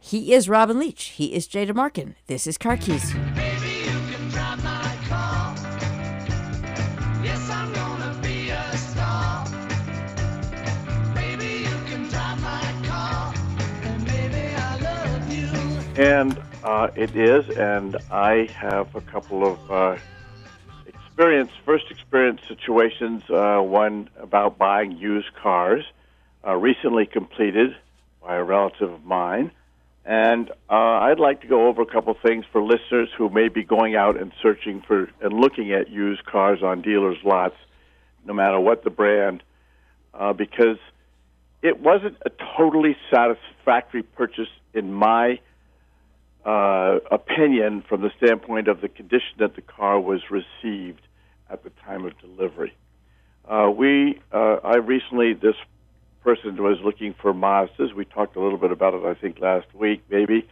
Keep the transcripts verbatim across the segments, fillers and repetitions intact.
He is Robin Leach. He is Jay DeMarkin. This is Car Keys. Baby, you can drive my car. Yes, I'm gonna be a star. Baby, you can drive my car. And baby, I love you. And uh, it is, and I have a couple of uh, experience, first experience situations, uh, one about buying used cars, uh, recently completed by a relative of mine. And uh, I'd like to go over a couple things for listeners who may be going out and searching for and looking at used cars on dealers' lots, no matter what the brand, uh, because it wasn't a totally satisfactory purchase in my uh, opinion from the standpoint of the condition that the car was received at the time of delivery. Uh, we, uh, I recently, this person was looking for Mazdas. We talked a little bit about it, I think, last week, maybe.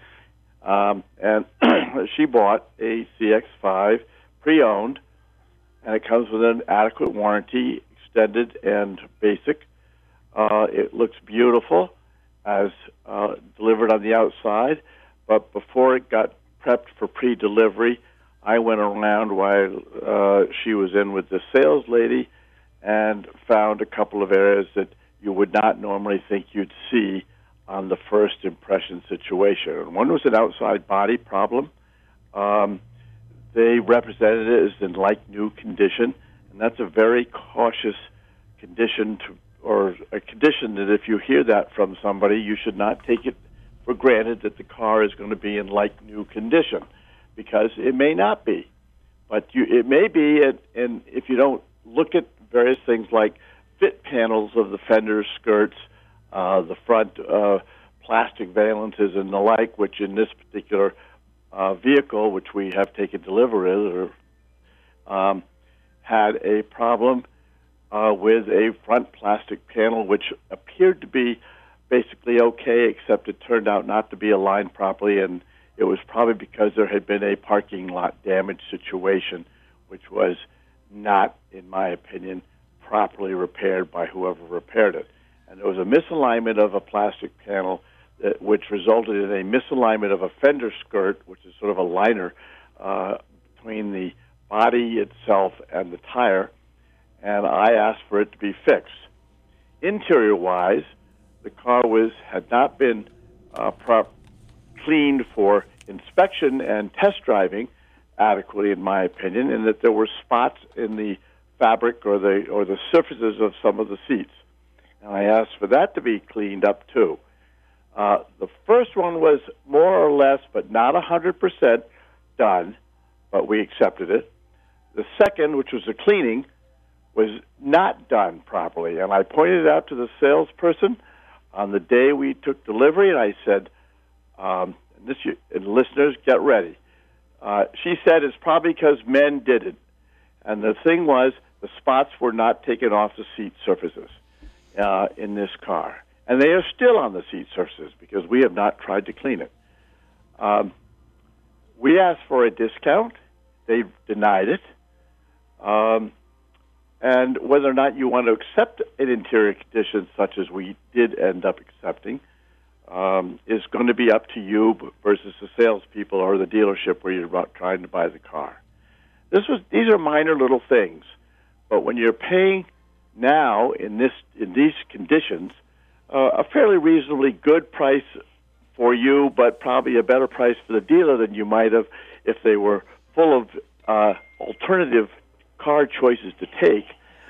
Um, and she bought a C X five pre-owned, and it comes with an adequate warranty, extended and basic. Uh, it looks beautiful as uh, delivered on the outside, but before it got prepped for pre-delivery, I went around while uh, she was in with the sales lady and found a couple of areas that you would not normally think you'd see on the first impression situation. And one was an outside body problem. Um, they represented it as in like-new condition, and that's a very cautious condition, to, or a condition that if you hear that from somebody, you should not take it for granted that the car is going to be in like-new condition, because it may not be. But you, it may be, and, and if you don't look at various things like fit panels of the fender skirts, uh, the front uh, plastic valances and the like, which in this particular uh, vehicle, which we have taken delivery of, um, had a problem uh, with a front plastic panel, which appeared to be basically okay, except it turned out not to be aligned properly, and it was probably because there had been a parking lot damage situation, which was not, in my opinion, properly repaired by whoever repaired it. And there was a misalignment of a plastic panel that, which resulted in a misalignment of a fender skirt, which is sort of a liner uh, between the body itself and the tire, and I asked for it to be fixed. Interior-wise, the car was had not been uh, prop- cleaned for inspection and test driving adequately, in my opinion, and that there were spots in the fabric or the or the surfaces of some of the seats. And I asked for that to be cleaned up too. Uh, the first one was more or less, but not one hundred percent done, but we accepted it. The second, which was the cleaning, was not done properly. And I pointed it out to the salesperson on the day we took delivery, and I said, um, and this, and listeners, get ready. Uh, she said it's probably because men did it. And the thing was, the spots were not taken off the seat surfaces uh, in this car. And they are still on the seat surfaces because we have not tried to clean it. Um, we asked for a discount. They denied it. Um, and whether or not you want to accept an interior condition such as we did end up accepting um, is going to be up to you versus the salespeople or the dealership where you're trying to buy the car. This was; these are minor little things, but when you're paying now in this in these conditions, uh, a fairly reasonably good price for you, but probably a better price for the dealer than you might have if they were full of uh, alternative car choices to take.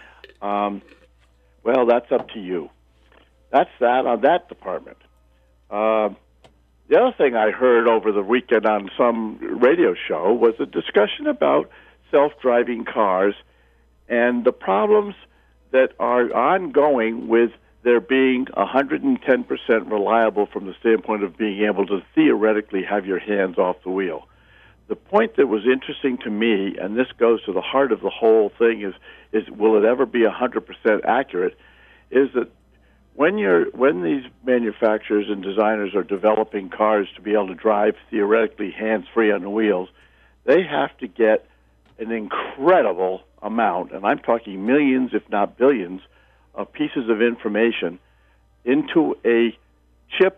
Um, well, that's up to you. That's that on that department. Uh, the other thing I heard over the weekend on some radio show was a discussion about self-driving cars and the problems that are ongoing with there being one hundred ten percent reliable from the standpoint of being able to theoretically have your hands off the wheel. The point that was interesting to me, and this goes to the heart of the whole thing, is is will it ever be one hundred percent accurate, is that when you're when these manufacturers and designers are developing cars to be able to drive theoretically hands-free on the wheels, they have to get an incredible amount, and I'm talking millions, if not billions, of pieces of information into a chip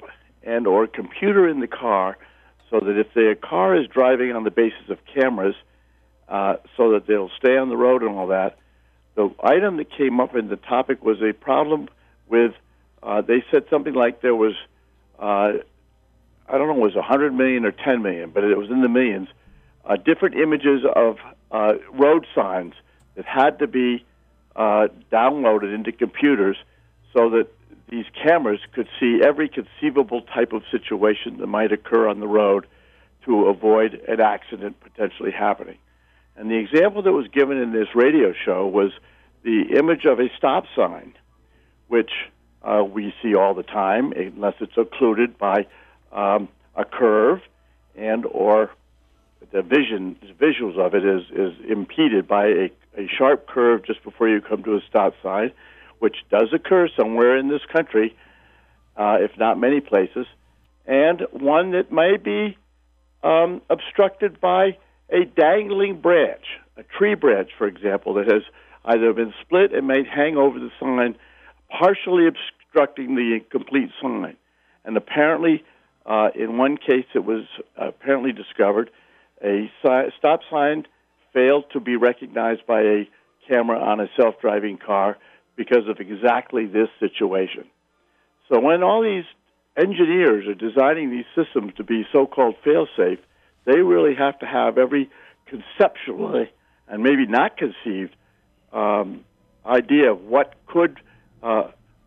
and or computer in the car, so that if the car is driving on the basis of cameras, uh, so that they'll stay on the road and all that. The item that came up in the topic was a problem with, uh, they said something like there was, uh, I don't know, it was one hundred million or ten million, but it was in the millions, uh, different images of uh, road signs that had to be uh, downloaded into computers so that these cameras could see every conceivable type of situation that might occur on the road to avoid an accident potentially happening. And the example that was given in this radio show was the image of a stop sign, which uh, we see all the time, unless it's occluded by um, a curve and or the vision, visuals of it is, is impeded by a, a sharp curve just before you come to a stop sign, which does occur somewhere in this country, uh, if not many places, and one that may be um, obstructed by a dangling branch, a tree branch, for example, that has either been split and may hang over the sign, partially obstructing the complete sign. And apparently, uh, in one case, it was apparently discovered a si- stop sign failed to be recognized by a camera on a self-driving car because of exactly this situation. So when all these engineers are designing these systems to be so-called fail-safe, they really have to have every conceptually and maybe not conceived um, idea of what could uh,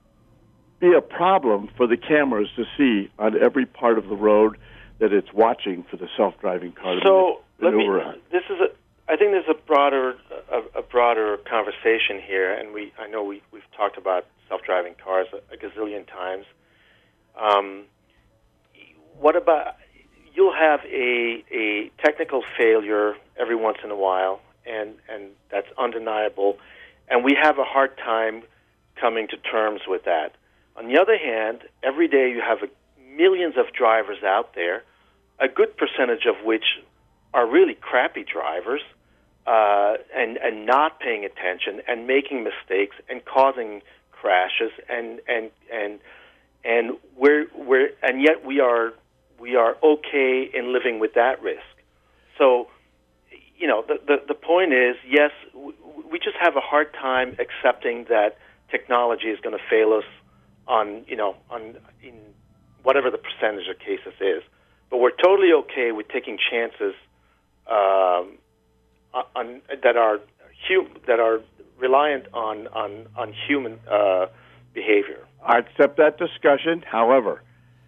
be a problem for the cameras to see on every part of the road that it's watching for the self-driving car. So to let me. on. This is a. I think there's a broader a, a broader conversation here, and we. I know we we've talked about self-driving cars a, a gazillion times. Um, what about? You'll have a a technical failure every once in a while, and and that's undeniable, and we have a hard time coming to terms with that. On the other hand, every day you have a, millions of drivers out there, a good percentage of which are really crappy drivers, uh, and and not paying attention and making mistakes and causing crashes, and and and and we're we're and yet we are we are okay in living with that risk. So, you know, the the, the point is, yes, we just have a hard time accepting that technology is going to fail us on, you know, on in whatever the percentage of cases is. But we're totally okay with taking chances um, on, that are hum, that are reliant on on on human uh, behavior. I accept that discussion. However,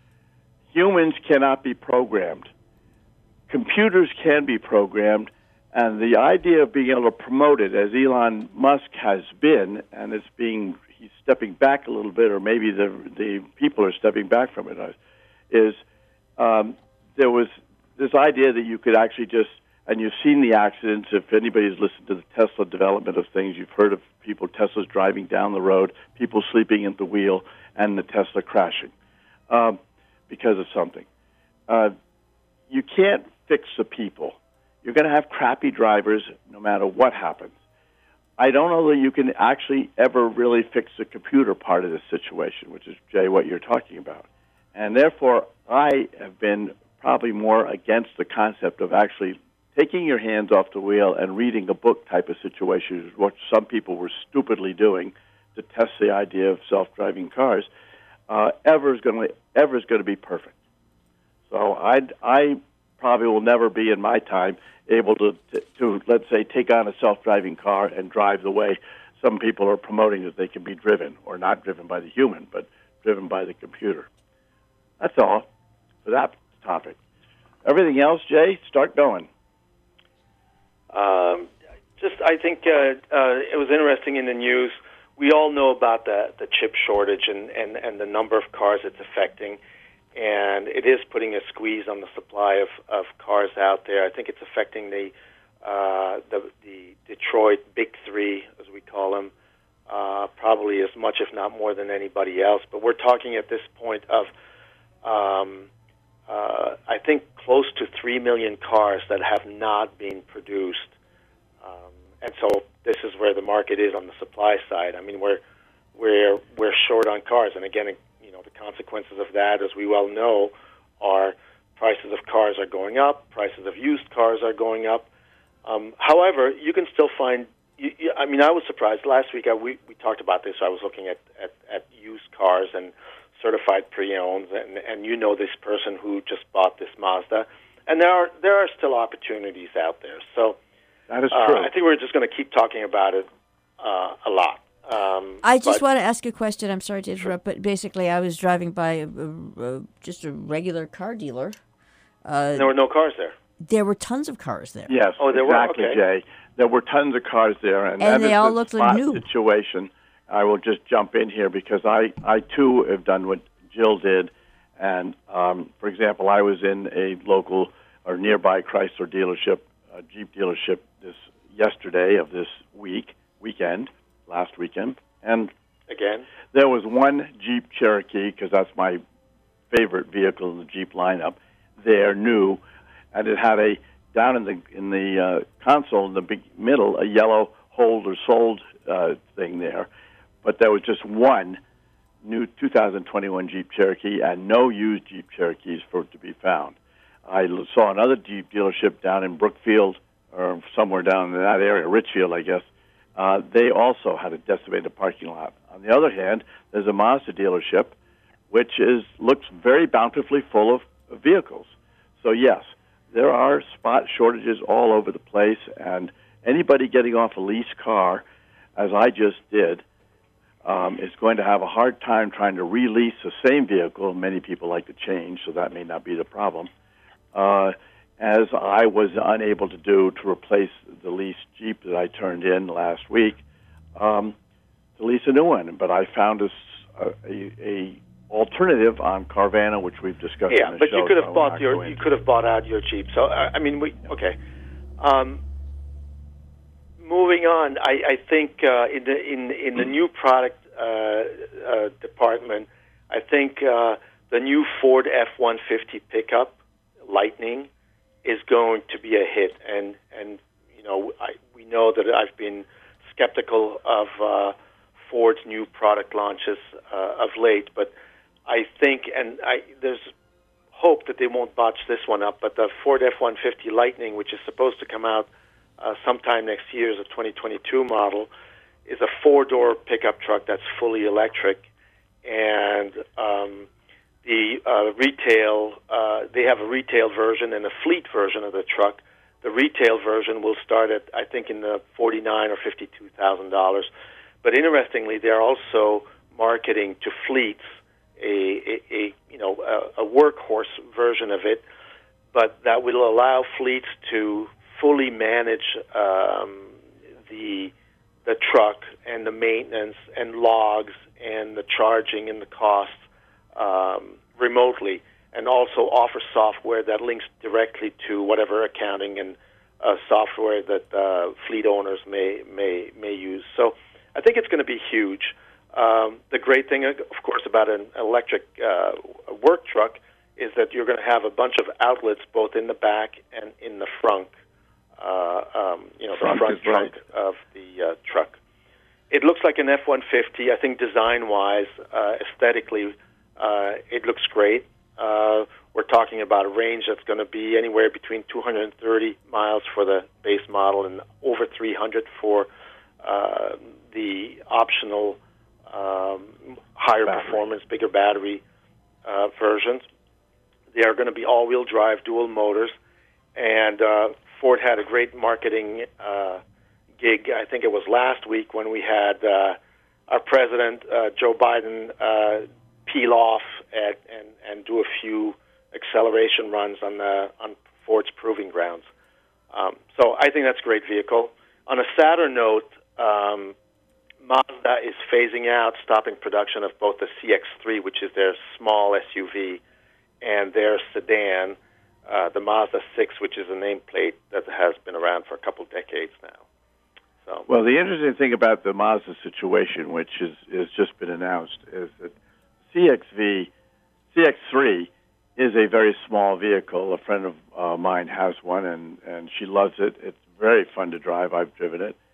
humans cannot be programmed. Computers can be programmed, and the idea of being able to promote it, as Elon Musk has been, and it's being he's stepping back a little bit, or maybe the the people are stepping back from it, is um, there was this idea that you could actually just, and you've seen the accidents, if anybody's listened to the Tesla development of things, you've heard of people, Teslas driving down the road, people sleeping at the wheel, and the Tesla crashing um, because of something. Uh, you can't fix the people. You're going to have crappy drivers no matter what happens. I don't know that you can actually ever really fix the computer part of this situation, which is, Jay, what you're talking about. And therefore, I have been probably more against the concept of actually taking your hands off the wheel and reading a book type of situation, what some people were stupidly doing to test the idea of self-driving cars, uh, ever is going to ever is going to be perfect. So I I probably will never be in my time able to, to, to, let's say, take on a self-driving car and drive the way some people are promoting that they can be driven, or not driven by the human, but driven by the computer. That's all for that topic. Everything else, Jay, start going. Um, just, I think uh, uh, it was interesting in the news. We all know about the, the chip shortage and, and, and the number of cars it's affecting. And it is putting a squeeze on the supply of, of cars out there. I think it's affecting the uh, the, the Detroit Big Three, as we call them, uh, probably as much, if not more, than anybody else. But we're talking at this point of, um, uh, I think, close to three million cars that have not been produced. Um, and so this is where the market is on the supply side. I mean, we're we're we're short on cars, and again, you know, the consequences of that, as we well know, are prices of cars are going up, prices of used cars are going up. Um, however, you can still find, you, you, I mean, I was surprised. Last week I, we, we talked about this. I was looking at, at, at used cars and certified pre-owned, and, and you know this person who just bought this Mazda. And there are there are still opportunities out there. So that is uh, true. I think we're just going to keep talking about it uh, a lot. Um, I just but, want to ask a question. I'm sorry to interrupt, but basically I was driving by a, a, a, just a regular car dealer. Uh, there were no cars there. There were tons of cars there. Yes, oh, there exactly, were? Okay. Jay. There were tons of cars there, and, And that they is all the looked like spot new. situation. I will just jump in here because I, I too have done what Jill did, and um, for example, I was in a local or nearby Chrysler dealership, a Jeep dealership, this yesterday of this week weekend, last weekend, and Again? there was one Jeep Cherokee, because that's my favorite vehicle in the Jeep lineup. They're new, and it had a down in the in the uh, console in the big middle a yellow hold or sold uh, thing there, but there was just one new two thousand twenty-one Jeep Cherokee and no used Jeep Cherokees for it to be found. I l- saw another Jeep dealership down in Brookfield or somewhere down in that area, Richfield, I guess. Uh, they also had a decimated parking lot. On the other hand, there's a Mazda dealership, which is looks very bountifully full of, of vehicles. So yes, there are spot shortages all over the place, and anybody getting off a lease car, as I just did, um, is going to have a hard time trying to release the same vehicle. Many people like to change, so that may not be the problem. Uh, as I was unable to do to replace the leased Jeep that I turned in last week, um, to lease a new one. But I found a, a, a alternative on Carvana, which we've discussed. Yeah, on the but show, you could so have I bought won't your go you into could have bought out your Jeep. So uh, I mean, we okay. Um, moving on, I, I think uh, in the in in the new product uh, uh, department, I think uh, the new Ford F one fifty pickup Lightning is going to be a hit, and and you know I, we know that I've been skeptical of uh, Ford's new product launches uh, of late, but I think and I there's hope that they won't botch this one up. But the Ford F one fifty Lightning, which is supposed to come out uh, sometime next year, is a twenty twenty-two model, is a four-door pickup truck that's fully electric, and um, the uh, retail, uh, they have a retail version and a fleet version of the truck. The retail version will start at, I think, in the forty-nine or fifty-two thousand dollars. But interestingly, they're also marketing to fleets a, a, a you know a, a workhorse version of it, but that will allow fleets to fully manage um, the the truck and the maintenance and logs and the charging and the costs um, remotely, and also offer software that links directly to whatever accounting and uh, software that uh, fleet owners may may may use. So I think it's going to be huge. Um, the great thing, of course, about an electric uh, work truck is that you're going to have a bunch of outlets both in the back and in the front. Uh, um, you know, the Front front is trunk right. of the uh, truck. It looks like an F one fifty. I think design-wise, uh, aesthetically, uh, it looks great. Uh, we're talking about a range that's going to be anywhere between two hundred thirty miles for the base model and over three hundred for uh, the optional um, higher Battery. performance, bigger battery uh, versions. They are going to be all-wheel drive, dual motors, and uh, Ford had a great marketing uh, gig. I think it was last week when we had uh, our president, uh, Joe Biden, uh, peel off at, and, and do a few acceleration runs on the, on Ford's proving grounds. Um, so I think that's a great vehicle. On a sadder note, um, Mazda is phasing out, stopping production of both the C X three, which is their small S U V, and their sedan, uh, the Mazda six, which is a nameplate that has been around for a couple decades now. So, Well, the interesting thing about the Mazda situation, which is has just been announced, is that C X V, C X three is a very small vehicle. A friend of uh, mine has one, and, and she loves it. It's very fun to drive. I've driven it.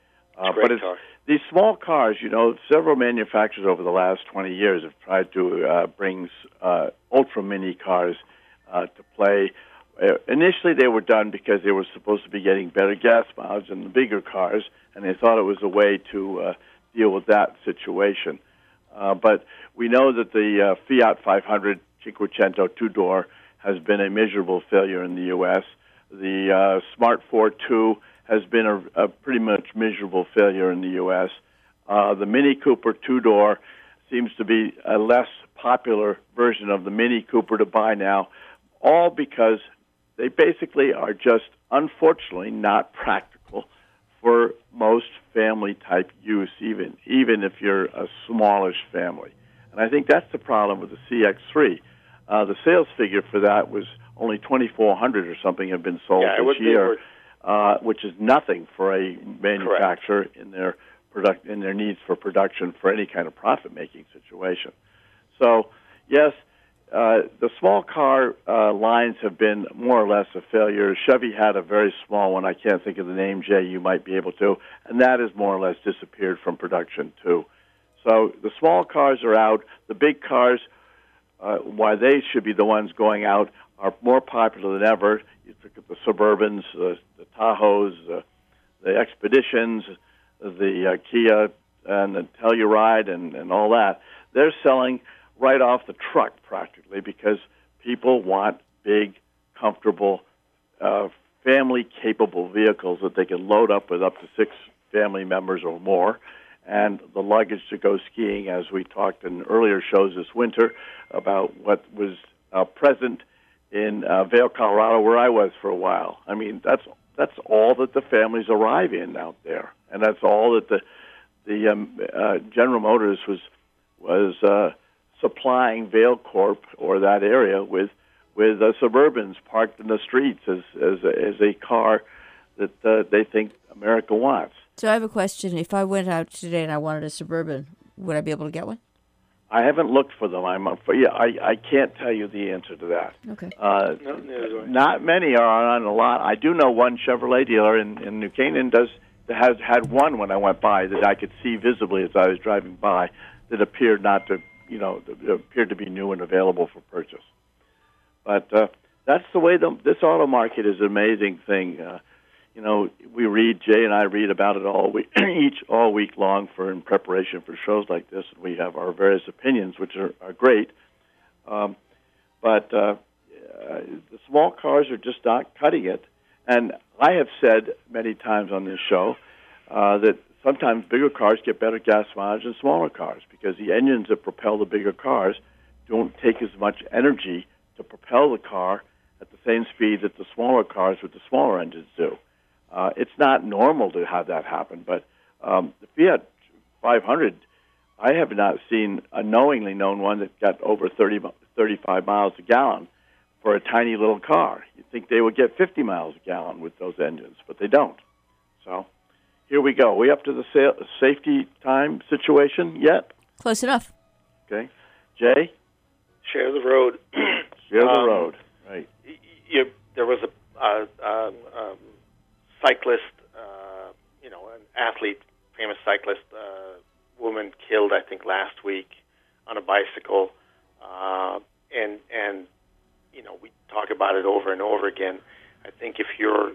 Uh, Great but it's, car. these small cars, you know, several manufacturers over the last twenty years have tried to uh, bring uh, ultra mini cars uh, to play. Uh, initially, they were done because they were supposed to be getting better gas mileage than the bigger cars, and they thought it was a way to uh, deal with that situation. Uh, but we know that the uh, Fiat five hundred Cinquecento two-door has been a miserable failure in the U S The uh, Smart four two has been a, a pretty much miserable failure in the U S Uh, the Mini Cooper two-door seems to be a less popular version of the Mini Cooper to buy now, all because they basically are just, unfortunately, not practical for most family-type use, even even if you're a smallish family. And I think that's the problem with the C X three. Uh, the sales figure for that was only twenty-four hundred or something have been sold Yeah, it this would be year, worth- uh, which is nothing for a manufacturer in their product in their needs for production for any kind of profit-making situation. So, yes, uh, the small car uh, lines have been more or less a failure. Chevy had a very small one. I can't think of the name, Jay. You might be able to. And that has more or less disappeared from production, too. So the small cars are out. The big cars, uh, why they should be the ones going out, are more popular than ever. You look at the Suburbans, uh, the Tahoes, uh, the Expeditions, the uh, Kia, and the Telluride, and, and all that. They're selling right off the truck practically because people want big, comfortable, uh, family-capable vehicles that they can load up with up to six family members or more, and the luggage to go skiing, as we talked in earlier shows this winter about what was uh, present in uh, Vail, Colorado, where I was for a while. I mean, that's that's all that the families arrive in out there, and that's all that the the um, uh, General Motors was was uh, supplying Vail Corp or that area with with uh, Suburbans parked in the streets as as a, as a car that uh, they think America wants. So I have a question. If I went out today and I wanted a Suburban, would I be able to get one? I haven't looked for them. I'm for yeah. I, I can't tell you the answer to that. Okay. Uh, No, neither do I. not many are on a lot. I do know one Chevrolet dealer in, in New Canaan does has had one when I went by that I could see visibly as I was driving by that appeared not to you know that appeared to be new and available for purchase. But uh, that's the way the this auto market is an amazing thing. Uh, You know, we read, Jay and I read about it all week, each all week long for in preparation for shows like this. We have our various opinions, which are, are great. Um, but uh, uh, the small cars are just not cutting it. And I have said many times on this show uh, that sometimes bigger cars get better gas mileage than smaller cars because the engines that propel the bigger cars don't take as much energy to propel the car at the same speed that the smaller cars with the smaller engines do. Uh, it's not normal to have that happen, but um, the Fiat five hundred, I have not seen a knowingly known one that got over thirty, thirty-five miles a gallon for a tiny little car. You'd think they would get fifty miles a gallon with those engines, but they don't. So here we go. Are we up to the sa- safety time situation yet? Close enough. Okay. Jay? Share the road. Share the Um, road. Right. Y- You, there was a uh, um, um, cyclist, uh, you know, an athlete, famous cyclist, uh, woman killed, I think, last week on a bicycle, uh, and and you know, we talk about it over and over again. I think if you're,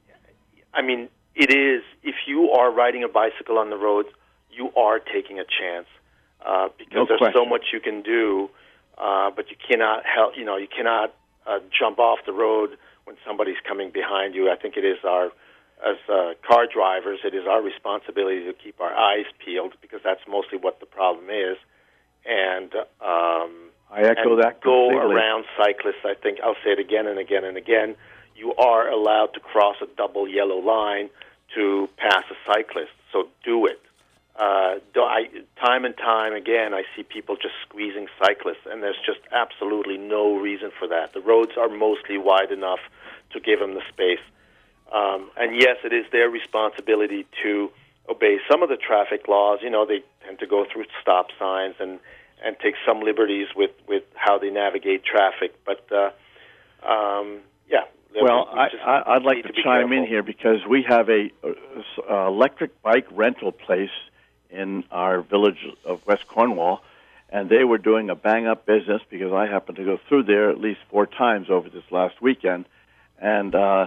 I mean, it is if you are riding a bicycle on the road, you are taking a chance uh, because No there's question. so much you can do, uh, but you cannot help. You know, you cannot uh, jump off the road when somebody's coming behind you. I think it is our As uh, car drivers, it is our responsibility to keep our eyes peeled because that's mostly what the problem is. And um, I echo and that go completely. around cyclists. I think I'll say it again and again and again. You are allowed to cross a double yellow line to pass a cyclist, so do it. Uh, do I, time and time again, I see people just squeezing cyclists, and there's just absolutely no reason for that. The roads are mostly wide enough to give them the space. Um, and yes, it is their responsibility to obey some of the traffic laws. You know, they tend to go through stop signs and, and take some liberties with, with how they navigate traffic. But, uh, um, yeah, that Well, we I, just I, I'd like need to, to be chime in careful? here because we have a, uh electric bike rental place in our village of West Cornwall, and they were doing a bang-up business because I happened to go through there at least four times over this last weekend. And uh,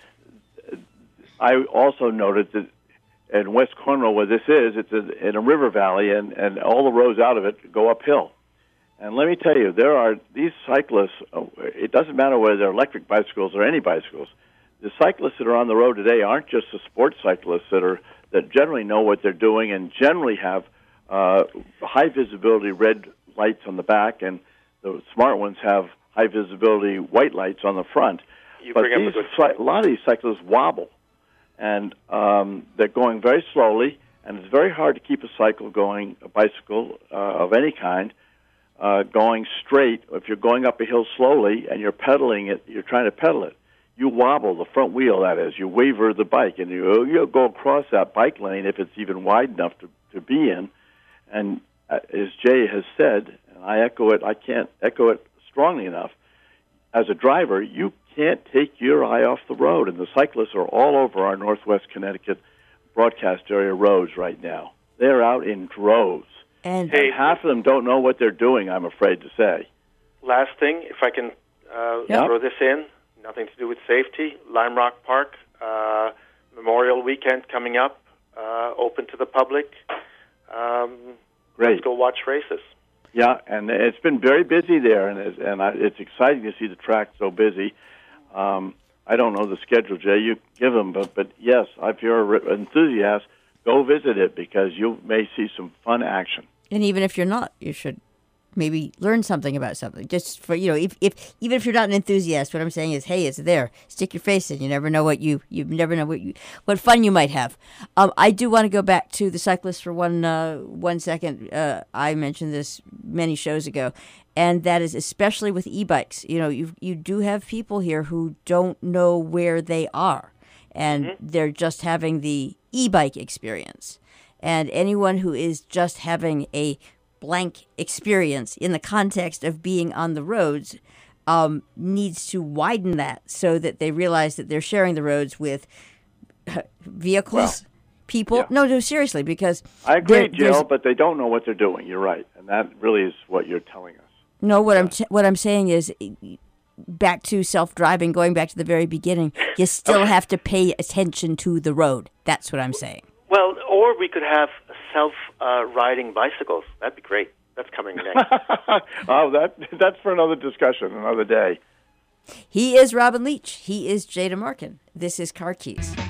I also noted that in West Cornwall, where this is, it's a, in a river valley, and, and all the roads out of it go uphill. And let me tell you, there are these cyclists, uh, it doesn't matter whether they're electric bicycles or any bicycles. The cyclists that are on the road today aren't just the sports cyclists that are that generally know what they're doing and generally have uh, high visibility red lights on the back, and the smart ones have high visibility white lights on the front. You but bring up a these, good cy- point. a lot of these cyclists wobble, and um, they're going very slowly, and it's very hard to keep a cycle going, a bicycle uh, of any kind, uh, going straight. If you're going up a hill slowly and you're pedaling it, you're trying to pedal it, you wobble the front wheel, that is. You waver the bike, and you, you'll go across that bike lane if it's even wide enough to, to be in. And uh, as Jay has said, and I echo it, I can't echo it strongly enough, as a driver, you can't take your eye off the road, and the cyclists are all over our Northwest Connecticut broadcast area roads right now. They're out in droves. And Hey, And half of them don't know what they're doing, I'm afraid to say. Last thing, if I can uh, Yep. throw this in, nothing to do with safety. Lime Rock Park, uh, Memorial Weekend coming up, uh, open to the public. Um, Great. Let's go watch races. Yeah, and it's been very busy there, and it's, and I, it's exciting to see the track so busy. Um, I don't know the schedule, Jay. You give them, but but yes, if you're an enthusiast, go visit it because you may see some fun action. And even if you're not, you should maybe learn something about something. Just for, you know, if, if even if you're not an enthusiast, what I'm saying is, hey, it's there. Stick your face in. You never know what you you never know what you what fun you might have. Um, I do want to go back to the cyclists for one uh, one second. Uh, I mentioned this many shows ago, and that is especially with e-bikes. You know, you you do have people here who don't know where they are, and mm-hmm. they're just having the e-bike experience. And anyone who is just having a blank experience in the context of being on the roads um, needs to widen that so that they realize that they're sharing the roads with vehicles, well, people. Yeah. No, no, seriously, because I agree, there, Jill, but they don't know what they're doing. You're right, and that really is what you're telling us. No, what yeah. I'm t- what I'm saying is, back to self-driving, going back to the very beginning, you still Okay. have to pay attention to the road. That's what I'm saying. Well, or we could have self-riding uh, bicycles. That'd be great. That's coming next. Oh, that that's for another discussion, another day. He is Robin Leach. He is Jay DeMarkin. This is Car Keys.